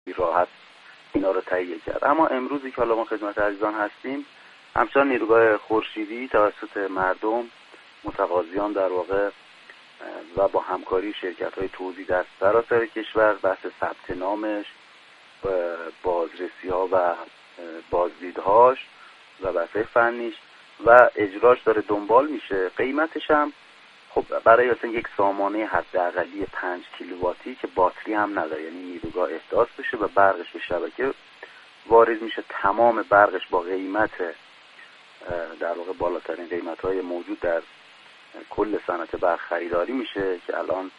راحت اینا رو تهیه کرد. اما امروزی که حالا ما خدمت عزیزان هستیم، همچنان نیروگاه خورشیدی توسط مردم متقاضیان در واقع و با همکاری شرکت‌های توزیع در سراسر کشور بحث ثبت نامش، بازرسی‌ها و بازدیدهاش و بحث فنیش و اجراش داره دنبال میشه. قیمتش هم خب برای مثلا یک سامانه حداقلی 5 کیلوواتی که باتری هم نداره، یعنی نیروگاه احداث بشه و برقش به شبکه وارد میشه، تمام برقش با قیمت در واقع بالاترین قیمت‌های موجود در کل صنعت برق خریداری میشه که الان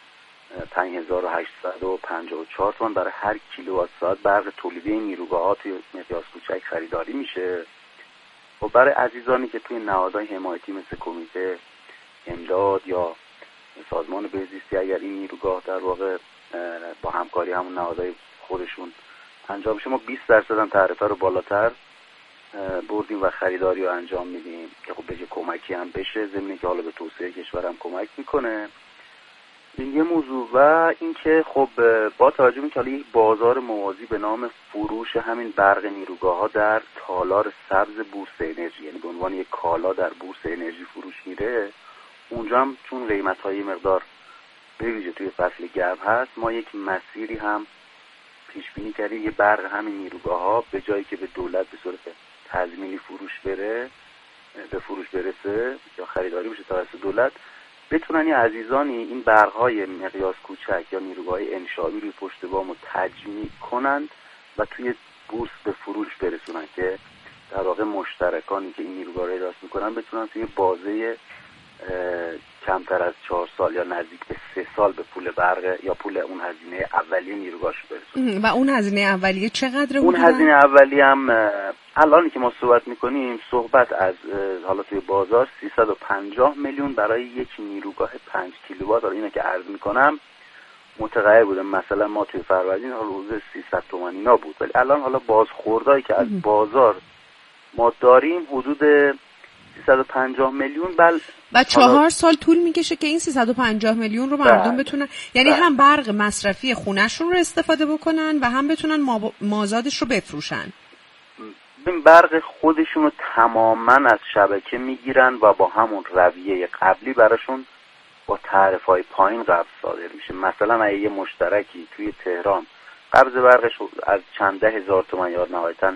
5854 تومان برای هر کیلووات ساعت برق تولیدی این نیروگاه‌ها توی مقیاس کوچک خریداری میشه. و برای عزیزانی که توی نهادهای حمایتی مثل کمیته امداد یا سازمان بهزیستی، اگر این نیروگاه در واقع با همکاری همون نهادهای خودشون انجام شه، ما 20% هم تعرفه رو بالاتر بردیم و خریداری رو انجام میدیم که خب بشه کمکی هم بشه، ضمن که حالا به توسعه کشور هم کمک میکنه. این یه موضوع. و اینکه خب با توجه به اینکه حالا یک بازار موازی به نام فروش همین برق نیروگاه ها در تالار سبز بورس انرژی، یعنی به عنوان یک کالا در بورس انرژی فروش میره، اونجا هم چون قیمت های مقدار به ویژه توی فصل گرم هست، ما یک مسیری هم پیش بینی کردیم، یه برق همین نیروگاه ها به جایی که به دولت به صورت تضمینی به فروش برسه یا خریداری بشه توسط دولت، بتونن یه عزیزانی این برق‌های مقیاس کوچک یا نیروگاه‌های انشایی روی پشت بام تجمیع کنند و توی بورس به فروش برسونن که در واقع مشترکانی که این نیروگاه رو اداره می‌کنن بتونن توی بازه کمتر از 4 سال یا نزدیک به 3 سال به پول برق یا پول اون هزینه اولیه نیروگاهش برسونن. و اون هزینه اولیه چقدره؟ اون هزینه اولیه هم الانی که ما صحبت میکنیم صحبت از حالا توی بازار 350 میلیون برای یک نیروگاه 5 کیلووات. حالا اینا که عرض میکنم متغیر بوده، مثلا ما توی فروردین روز 300 تومان اینا بود، ولی الان حالا بازخوردایی که از بازار ما داریم حدود 350 میلیون. و 4 سال طول میکشه که این 350 میلیون رو مردم بتونن، یعنی هم برق مصرفی خونه‌شون رو استفاده بکنن و هم بتونن مازادش رو بفروشن. این برق خودشون رو تماما از شبکه میگیرن و با همون رویه قبلی براشون با تعرفه‌های پایین قبض صادر میشه. مثلا اگه یه مشترکی توی تهران قبض برقش از چند ده هزار تومان یا نهایتاً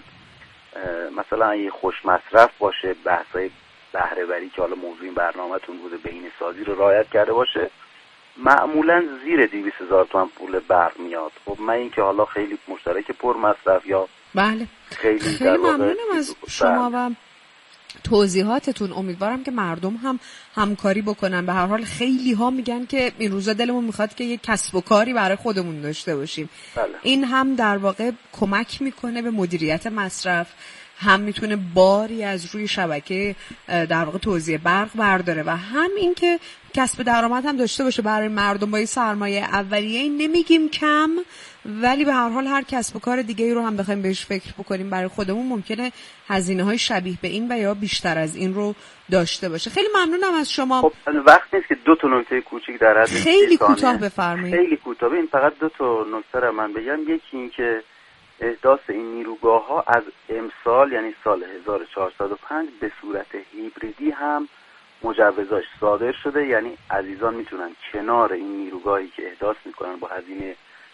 مثلا اگه خوش مصرف باشه، بحثای بهره وری که حالا موضوع این برنامه‌تون بوده، بهینه سازی رو رعایت کرده باشه، معمولا زیر 200,000 تومان پول برق میاد. خب من این که حالا خیلی مشترک پر مصرف یا بله خیلی ممنونم از شما و توضیحاتتون. امیدوارم که مردم هم همکاری بکنن. به هر حال خیلی ها میگن که این روزا دلمون میخواد که یک کسب و کاری برای خودمون داشته باشیم. بله. این هم در واقع کمک میکنه به مدیریت مصرف، هم میتونه باری از روی شبکه در واقع توزیع برق برداره و هم این که کسب درآمد هم داشته باشه برای مردم. با این سرمایه اولیه نمیگیم کم، ولی به هر حال هر کسب و کار دیگه ای رو هم بخوایم بهش فکر بکنیم برای خودمون ممکنه هزینه‌های شبیه به این و یا بیشتر از این رو داشته باشه. خیلی ممنونم از شما. خب وقت نیست که 2 تا نکته کوچیک در حد خیلی کوتاه بفرمایید. خیلی کوتاه. این فقط 2 تا نکته رو من بگم. یکی این که احداث این نیروگاه‌ها از امسال یعنی سال 1405 به صورت هیبریدی هم مجوزاش صادر شده، یعنی عزیزان میتونن کنار این نیروگاهی که احداث میکنن با هزینه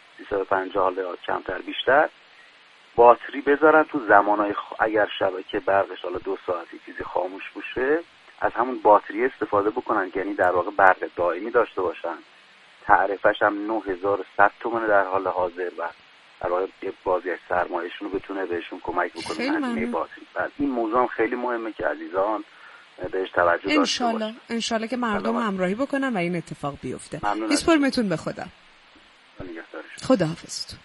350 یا کمتر بیشتر باتری بذارن تو زمانهای اگر شبکه برقش حالا 2 ساعتی چیزی خاموش بشه از همون باتری استفاده بکنن، یعنی در واقع برق دائمی داشته باشن. تعرفش هم 9100 تومانه در حال حاضر و در واقع بازی از سرمایه‌شون رو بتونه بهشون کمک بکنه هزینه باتری. بعد این موضوع هم خیلی مهمه که عزیزان بهش توجه داشته باشن. انشالله که مردم همراهی بکنن و این اتفاق بیفته. میسپرمتون به خدا. خداحافظتون.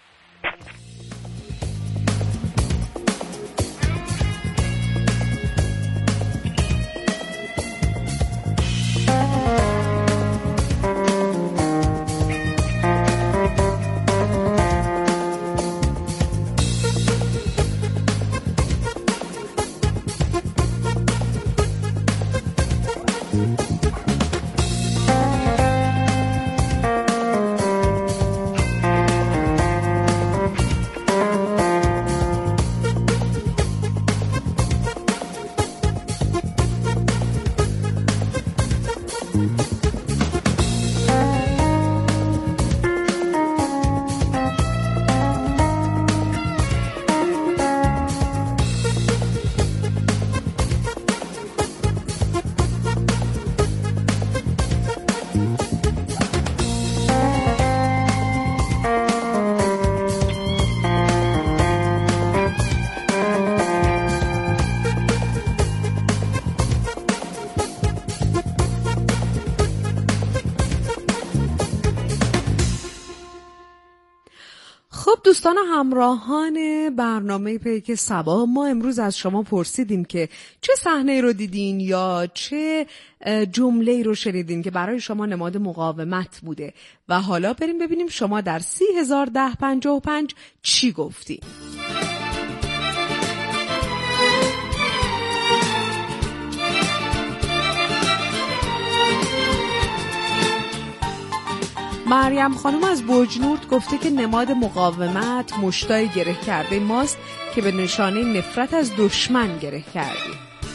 دوستان همراهان برنامه پیک صبا، ما امروز از شما پرسیدیم که چه صحنه رو دیدین یا چه جمله رو شنیدین که برای شما نماد مقاومت بوده و حالا بریم ببینیم شما در 301055 چی گفتین. مریم خانم از بجنورد گفته که نماد مقاومت مشتای گره کرده ماست که به نشانه نفرت از دشمن گره کردیم.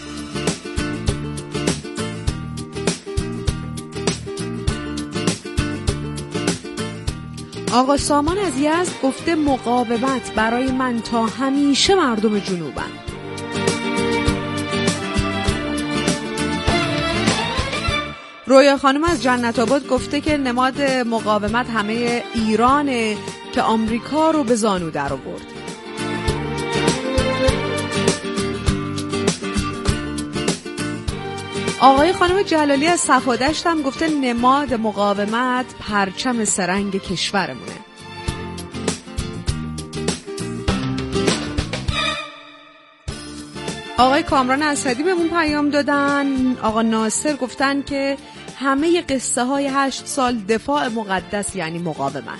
آقا سامان از یزد گفته مقاومت برای من تا همیشه مردم جنوبن. رویا خانم از جنت آباد گفته که نماد مقاومت همه ایرانه که آمریکا رو به زانو در آورد. آقای خانم جلالی از صفادشت هم گفته نماد مقاومت پرچم سرنگ کشورمونه. آقای کامران اسدی بهمون پیام دادن. آقا ناصر گفتن که همه قصه های 8 سال دفاع مقدس یعنی مقاومت.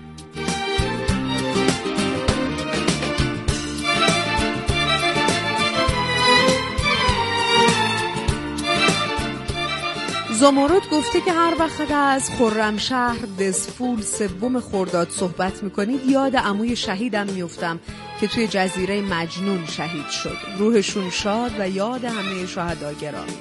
زمرد گفته که هر وقت از خرمشهر دزفول 3 خرداد صحبت میکنید یاد عموی شهیدم میفتم که توی جزیره مجنون شهید شد. روحشون شاد و یاد همه شهدا گرامی.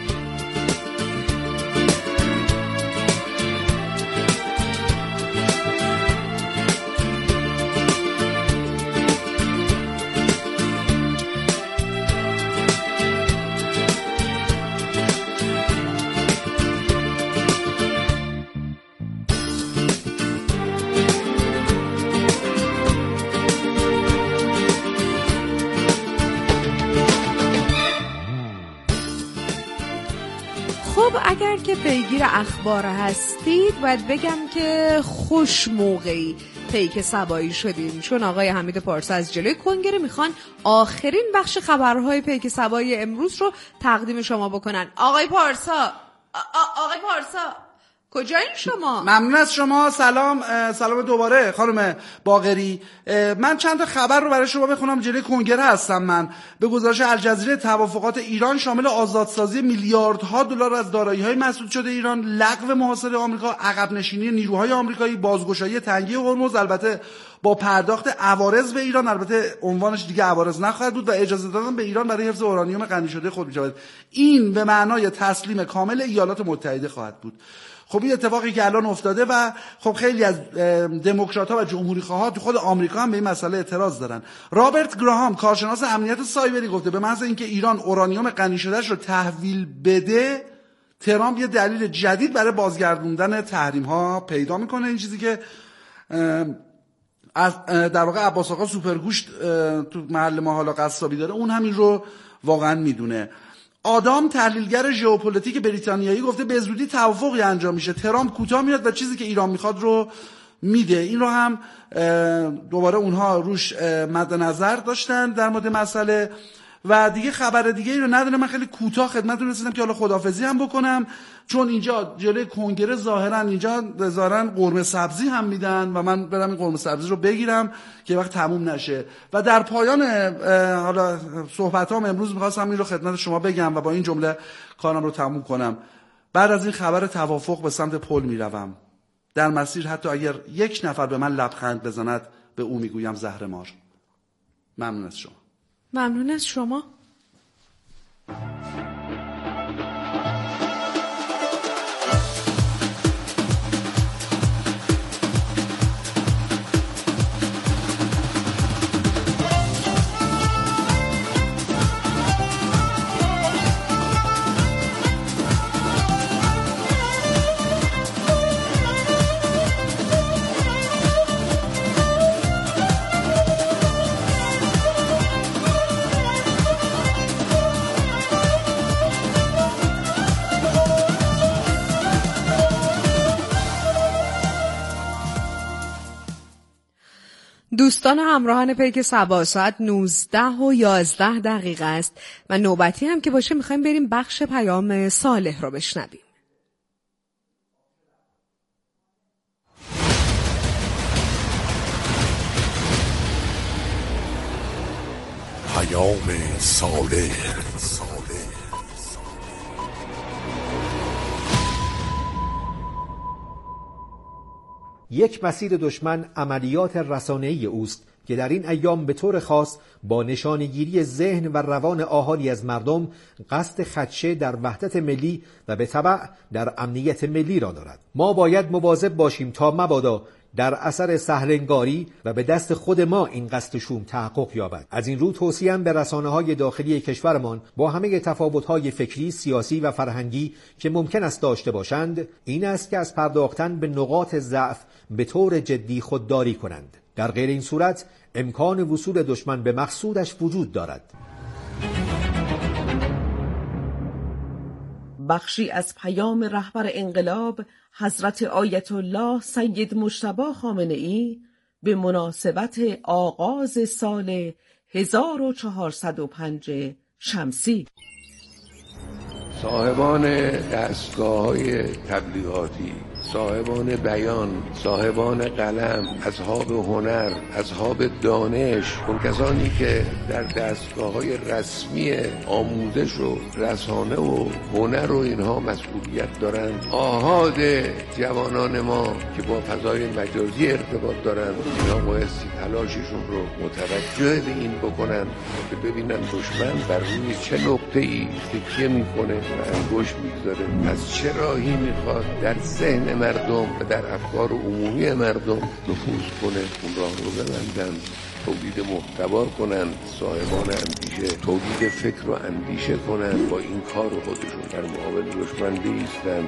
اگر که پیگیر اخبار هستید باید بگم که خوش موقعی پیک صبایی شدیم، چون آقای حمید پارسا از جلوی کنگره میخوان آخرین بخش خبرهای پیک صبایی امروز رو تقدیم شما بکنن. آقای پارسا کجایین شما؟ ممنون از شما. سلام دوباره خانم باقری. من چند تا خبر رو برای شما بخونم. جلوی کنگره هستم. من به گزارش الجزیره توافقات ایران شامل آزادسازی میلیاردها دلار از دارایی‌های مسدود شده ایران، لغو محاصره آمریکا، عقب نشینی نیروهای آمریکایی، بازگشایی تنگی هرمز، البته با پرداخت عوارض به ایران، البته عنوانش دیگه عوارض نخواهد بود، و اجازه دادن به ایران برای حفظ اورانیوم غنی شده خود می‌شود. این به معنای تسلیم کامل ایالات متحده خواهد بود. خب این اتفاقی که الان افتاده و خب خیلی از دموکرات‌ها و جمهوری‌خواها تو خود آمریکا هم به این مسئله اعتراض دارن. رابرت گراهام کارشناس امنیت سایبری گفته به محض اینکه ایران اورانیوم غنی شده‌اش رو تحویل بده، ترامپ یه دلیل جدید برای بازگردوندن تحریم‌ها پیدا میکنه. این چیزی که از در واقع عباس آقا سوپرگوشت تو محل ما حالا قصابی داره، اون همین رو واقعا میدونه. آدام تحلیلگر ژئوپلیتیک بریتانیایی گفته به زودی توافقی انجام میشه، ترامپ کوتاه میاد و چیزی که ایران میخواد رو میده. این رو هم دوباره اونها روش مد نظر داشتن در مورد مسئله. و دیگه خبر دیگه ای رو نداره. من خیلی کوتاه خدمتتون رسیدم که حالا خداحافظی هم بکنم، چون اینجا جلوی کنگره ظاهرا قرمه سبزی هم میدن و من برم این قرمه سبزی رو بگیرم که وقت تموم نشه. و در پایان حالا صحبتام امروز می‌خواستم این رو خدمت شما بگم و با این جمله کارم رو تموم کنم. بعد از این خبر توافق به سمت پل میروم. در مسیر حتی اگر یک نفر به من لبخند بزند به او میگویم زهرمار. ممنون از شما. ممنون از شما. دوستان همراهان پیک صبا، ساعت 19:11 است و نوبتی هم که باشه میخوایم بریم بخش پیام صالح رو بشنویم. پیام صالح. یک مسیر دشمن عملیات رسانه‌ای اوست که در این ایام به طور خاص با نشانگیری ذهن و روان آحالی از مردم قصد خدشه در وحدت ملی و به تبع در امنیت ملی را دارد. ما باید مواظب باشیم تا مبادا در اثر سهلنگاری و به دست خود ما این قصد شوم تحقق یابد. از این رو توصیه‌ام به رسانه‌های داخلی کشورمان با همه تفاوت‌های فکری، سیاسی و فرهنگی که ممکن است داشته باشند، این است که از پرداختن به نقاط ضعف به طور جدی خودداری کنند. در غیر این صورت امکان وصول دشمن به مقصودش وجود دارد. بخشی از پیام رهبر انقلاب حضرت آیت الله سید مجتبی خامنه‌ای به مناسبت آغاز سال 1405 شمسی. صاحبان دستگاه‌های تبلیغاتی، صاحبان بیان، صاحبان قلم، اصحاب هنر، اصحاب دانش، اون کسانی که در دستگاه‌های رسمی آموزش و رسانه و هنر و اینها مسئولیت دارن، آحاد جوانان ما که با فضای مجازی ارتباط دارن، اینا بایستی تلاششون رو متوجه به این بکنن که ببینن دشمن بر روی چه نقطه‌ای تکیه میکنه و انگشت میگذاره، از چه راهی میخواد در ذهن مردم و در افکار عمومی مردم نفوذ کنه، اون راه رو ببندن، تولید محتوا کنن، صاحبان اندیشه تولید فکر و اندیشه کنن، با این کار خودشون در مقابل دشمن بایستن.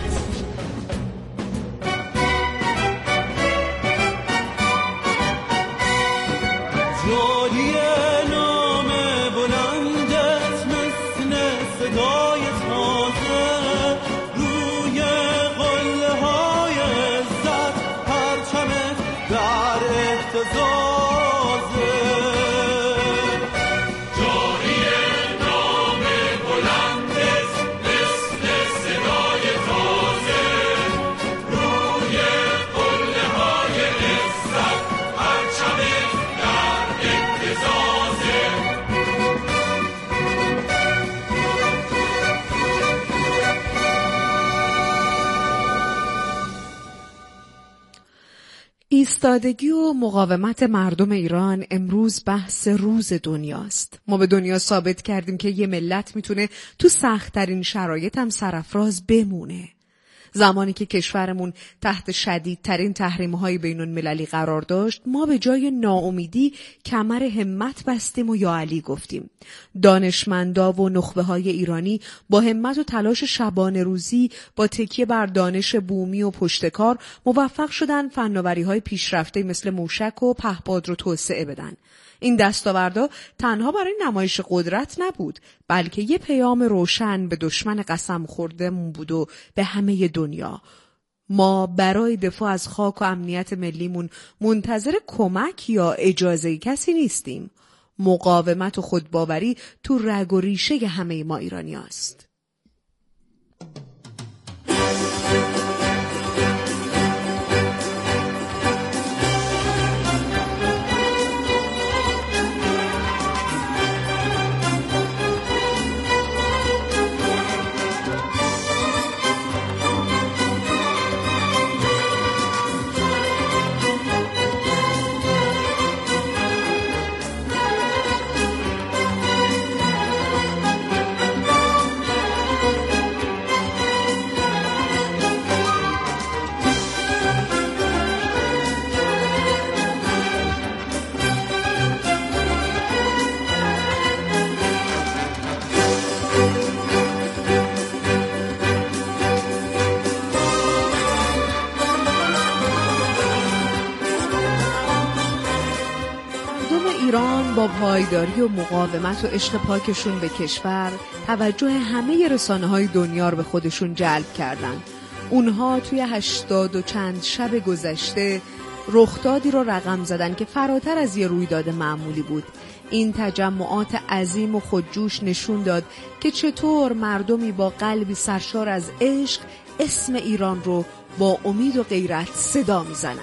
ایستادگی و مقاومت مردم ایران امروز بحث روز دنیاست. ما به دنیا ثابت کردیم که یه ملت میتونه تو سخت‌ترین شرایط هم سرافراز بمونه. زمانی که کشورمون تحت شدیدترین تحریم‌های بین‌المللی قرار داشت، ما به جای ناامیدی کمر همت بستیم و یا علی گفتیم. دانشمندا و نخبه‌های ایرانی با همت و تلاش شبانه روزی با تکیه بر دانش بومی و پشتکار موفق شدن فناوری‌های پیشرفته مثل موشک و پهپاد رو توسعه بدن. این دستاوردها تنها برای نمایش قدرت نبود، بلکه یه پیام روشن به دشمن قسم خورده‌مون بود و به همه دنیا. ما برای دفاع از خاک و امنیت ملیمون منتظر کمک یا اجازه کسی نیستیم. مقاومت و خودباوری تو رگ و ریشه همه ما ایرانی هست. ایران با پایداری و مقاومت و عشق پاکشون به کشور توجه همه رسانه‌های دنیا رو به خودشون جلب کردن. اونها توی 80 و چند شب گذشته رخدادی رو رقم زدن که فراتر از یه رویداد معمولی بود. این تجمعات عظیم و خودجوش نشون داد که چطور مردمی با قلبی سرشار از عشق اسم ایران رو با امید و غیرت صدا میزنن.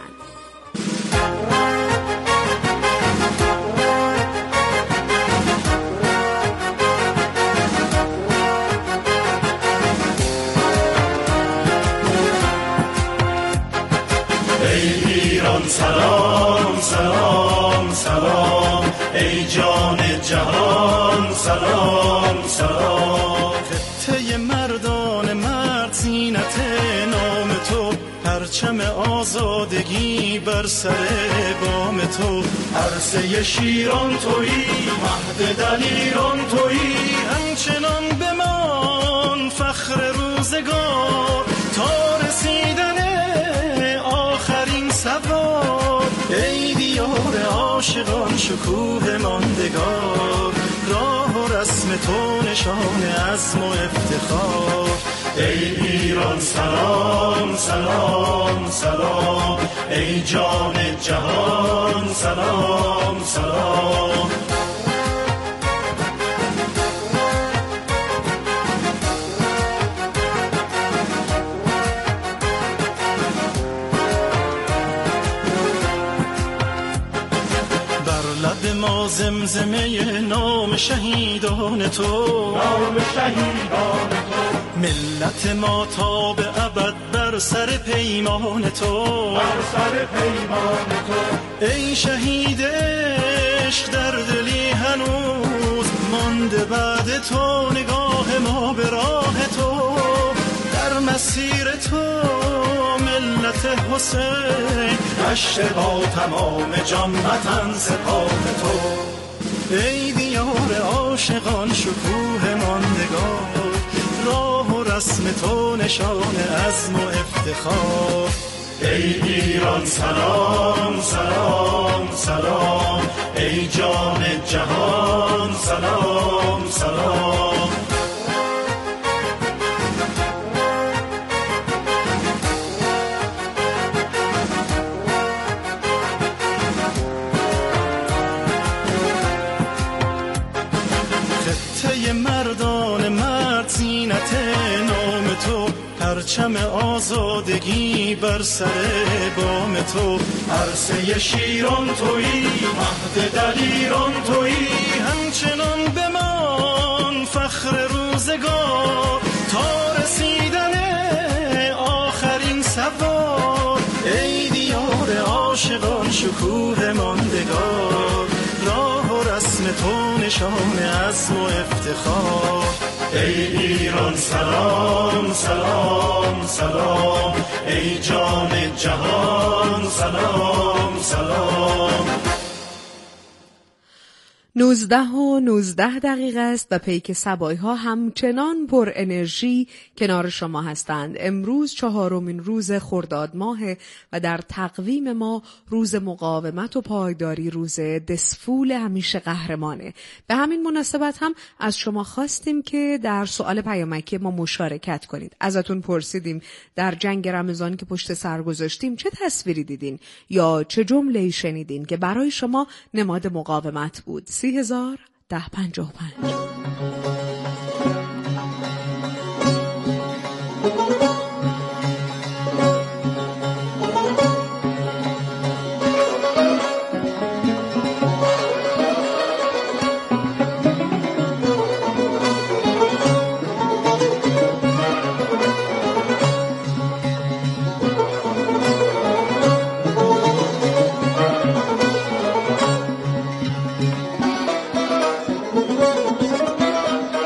سلام سلام سلام ای جان جهان سلام سلام خطه مردان مرد زینت نام تو پرچم آزادگی بر سر بام تو عرصه شیران تویی مهد دلیران تویی همچنان بمان فخر روزگار تا رسیدن آخرین سوار ای دیار عاشقان شکوه ماندگار راه و رسم تو نشان عزم و افتخار ای ایران سلام سلام سلام ای جان جهان سلام سلام ما زمزمه نام شهیدان تو نام شهیدان تو ملت ما تا به ابد بر سر پیمان تو بر سر پیمان تو ای شهید عشق در دلی هنوز مانده بعد تو نگاه ما به راه تو در مسیر تو ملت حسین گشته با تمام جان وطن سپاه تو ای دیار عاشقان شکوه ماندگار راه و رسم تو نشان عزم و افتخار ای ایران سلام سلام سلام ای جان جهان سلام سلام 'ته مردان مرد زینت نام تو پرچم آزادگی بر سر بام تو عرصه شیران تویی مهد دلیران تویی همچنان بمان فخر روزگار تا رسیدن آخرین سوار ای دیار عاشقان شکوه ماندگار راه و رسم تو نشان عزم و افتخار ای ایران سلام سلام سلام ای جان جهان سلام سلام 19:19 است و پیک صبایی ها همچنان پر انرژی کنار شما هستند. امروز 4مین روز خرداد ماه و در تقویم ما روز مقاومت و پایداری، روز دسفول همیشه قهرمانه. به همین مناسبت هم از شما خواستیم که در سوال پیامکی ما مشارکت کنید. ازتون پرسیدیم در جنگ رمضان که پشت سر گذاشتیم چه تصویری دیدین یا چه جمله‌ای شنیدین که برای شما نماد مقاومت بود. 30,1055 ای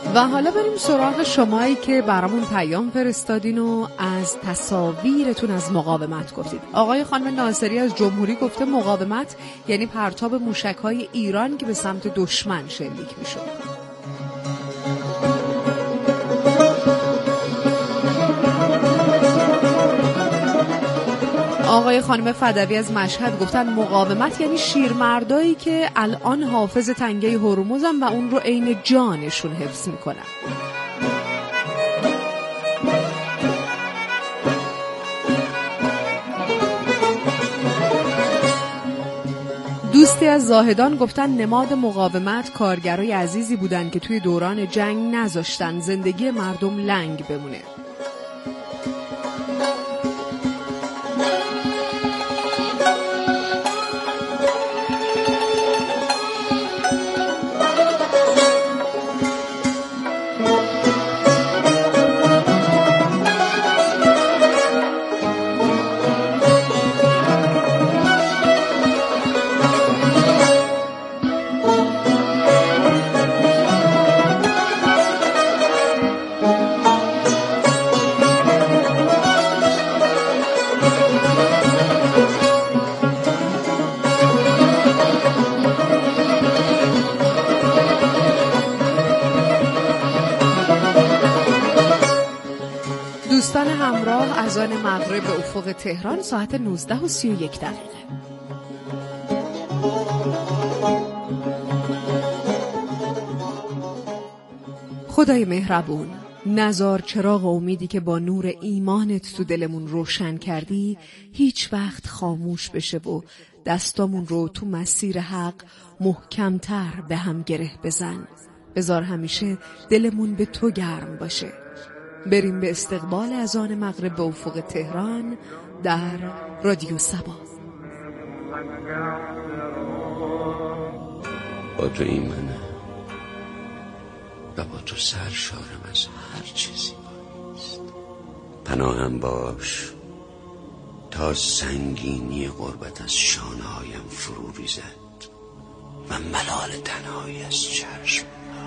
و حالا بریم سراغ شمایی که برامون پیام فرستادین و از تصاویرتون از مقاومت گفتید. آقای خانم ناصری از جمهوری گفته مقاومت یعنی پرتاب موشک‌های ایران که به سمت دشمن شلیک می‌شد. آقای خانم فدوی از مشهد گفتن مقاومت یعنی شیرمردایی که الان حافظ تنگه هرمزن و اون رو عین جانشون حفظ میکنن. دوستی از زاهدان گفتن نماد مقاومت کارگرای عزیزی بودن که توی دوران جنگ نذاشتن زندگی مردم لنگ بمونه. دوستان همراه، اذان مغرب به افق تهران ساعت 19:31. خدای مهربون، نزار چراغ امیدی که با نور ایمانت تو دلمون روشن کردی هیچ وقت خاموش بشه و دستامون رو تو مسیر حق محکمتر به هم گره بزن. بذار همیشه دلمون به تو گرم باشه. بریم به استقبال اذان مغرب به افق تهران در رادیو سبا. با تو ایمنه و با تو سرشارم از هر چیزی باید. پناهم باش تا سنگینی غربت از شانه هایم فرو ریزد و ملال تنهایی از چشم.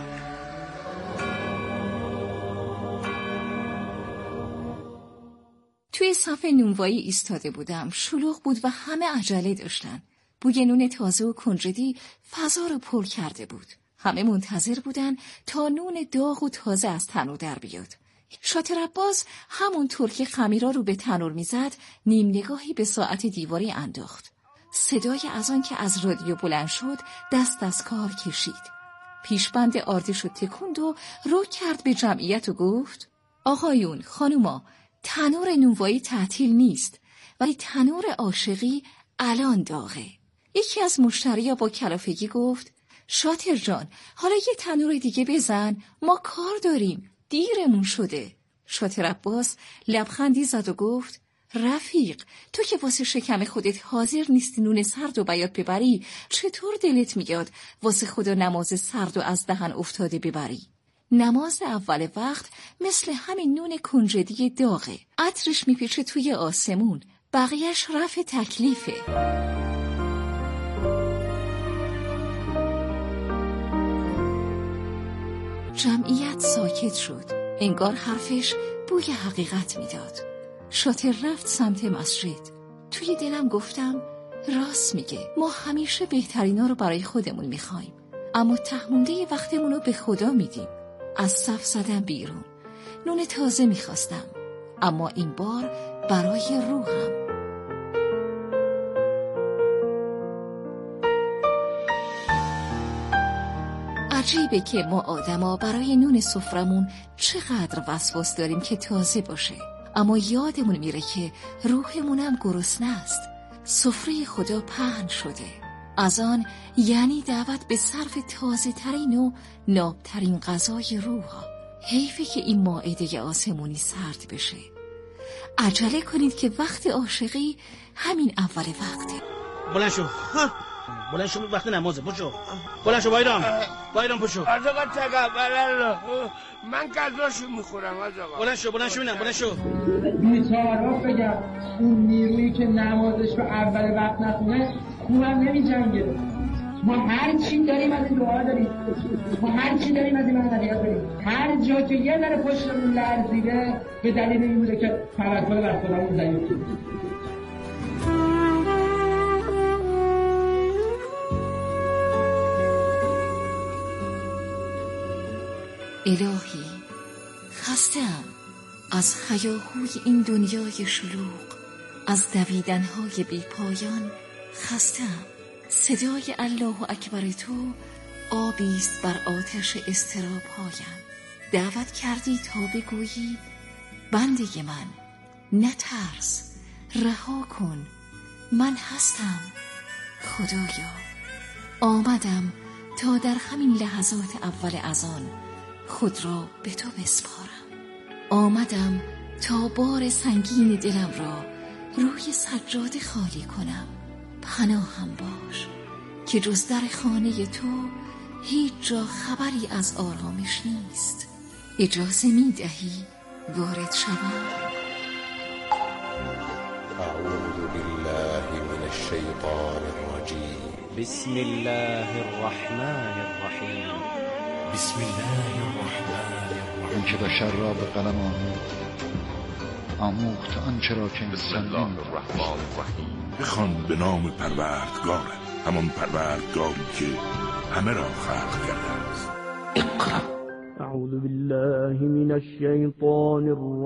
توی صف نونوایی ایستاده بودم. شلوغ بود و همه عجله داشتن. بوی نون تازه و کنجدی فضا رو پر کرده بود. همه منتظر بودن تا نون داغ و تازه از تنور در بیاد. شاطر عباس همونطور که خمیرا رو به تنور میزد نیم نگاهی به ساعت دیواری انداخت. صدای اذان که از رادیو بلند شد دست از کار کشید. پیشبند آردیشو تکوند و رو کرد به جمعیت و گفت: آقایون، خانوما، تنور نونوایی تعطیل نیست ولی تنور عاشقی الان داغه. یکی از مشتریا با کلافگی گفت: شاطر جان، حالا یه تنور دیگه بزن، ما کار داریم، دیرمون شده. شاطر عباس لبخندی زد و گفت: رفیق، تو که واسه شکم خودت حاضر نیستی نون سرد و بیاد ببری، چطور دلت میاد واسه خدا نماز سرد و از دهن افتاده ببری؟ نماز اول وقت مثل همین نون کنجدی داغه، عطرش میپیچه توی آسمون، بقیهش رفع تکلیفه. جمعیت ساکت شد، انگار حرفش بوی حقیقت میداد. شاطر رفت سمت مسجد. توی دلم گفتم راست میگه، ما همیشه بهترینا رو برای خودمون میخوایم، اما تهمونده وقتمون رو به خدا میدیم. از صف زدم بیرون. نون تازه میخواستم، اما این بار برای روحم. عجیبه که ما آدما برای نون سفرمون چقدر وسواس داریم که تازه باشه، اما یادمون میره که روحمونم گرسنه است. سفره خدا پهن شده. از آن یعنی دعوت به صرف تازه ترین و نابترین غذای روح. حیفه که این مائده آسمونی سرد بشه. عجله کنید که وقت عاشقی همین اول وقته. بلند شو، بلند شو، وقت نمازه، پشو بلند شو. بایرام پشو. آقا تقبل من غذاشو میخورم آقا. بلند شو بینم، بلند شو. بیچاره بگم اون نیرویی که نمازش رو اول وقت نخونه خوبم نمی جنگه. ما هر چی داریم از این دعا داریم، ما هر چی داریم از این عملیات داریم. هر جا که یه ذره پشتمون لرزیده به دلیل این بوده که توکل بر خدامون ضعیف شده. الهی خسته‌ام از هیاهوی این دنیای شلوغ، از دویدن‌های بی پایان خسته‌ام. صدای الله اکبر تو آبیست بر آتش اضطراب‌هایم. دعوت کردی تا بگویی بنده من نترس، رها کن، من هستم. خدایا آمدم تا در همین لحظات اول اذان خود را به تو بسپارم. آمدم تا بار سنگین دلم را روی سجاده خالی کنم. پناهم باش که جز در خانه تو هیچ جا خبری از آرامش نیست. اجازه می دهی وارد شوم؟ اعوذ بالله من الشیطان الرجیم. بسم الله الرحمن الرحیم. بسم الله الرحمن الرحیم. اون که بشر را به قلم آموخت آنچه را که بسم الله الرحمن الرحیم. بخوان به نام پروردگارت، همان پروردگاری که همه را خلق کرده است. اقرأ. اعوذ بالله من الشیطان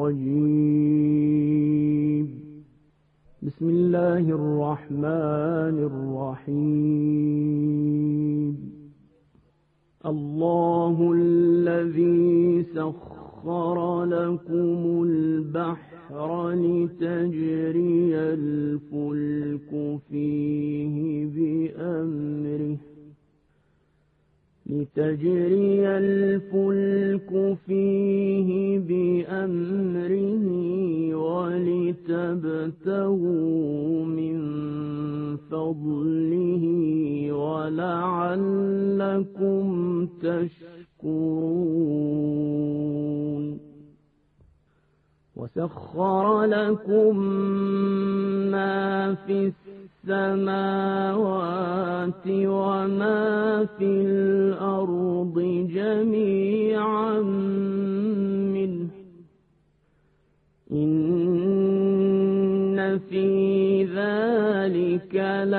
الرجیم. بسم الله الرحمن الرحیم. الله الذي سخر لكم البحر لتجري الفلك فيه بأمره ولتبتغوا من فضله ولعلكم تشكرون. وسخر لكم ما في السماوات وما في الأرض جميعا منه إن في ذلك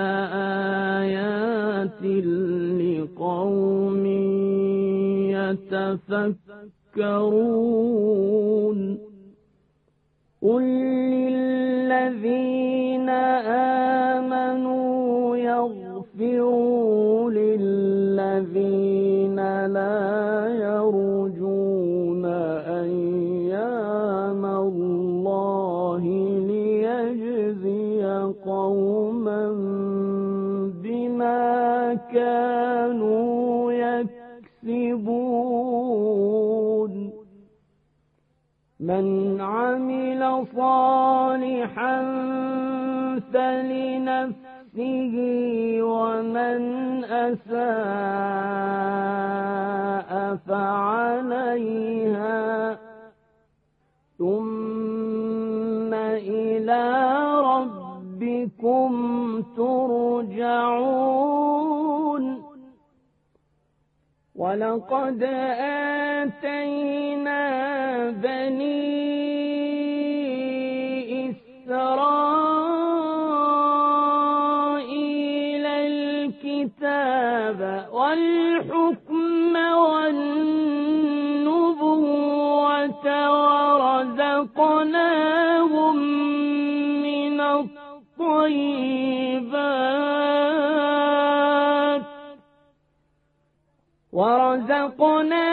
لآيات لقوم يتفكرون. قل للذين آمنوا يغفروا للذين لا يرجون أيام الله ليجزي قوما بما كانوا يكسبون. من عمل صالحا فلنفسه ومن أساء فعليها ثم إلى ربكم ترجعون. ولقد آتينا بني إسرائيل الكتاب والحكم والنبوة ورزقناهم من الطيبات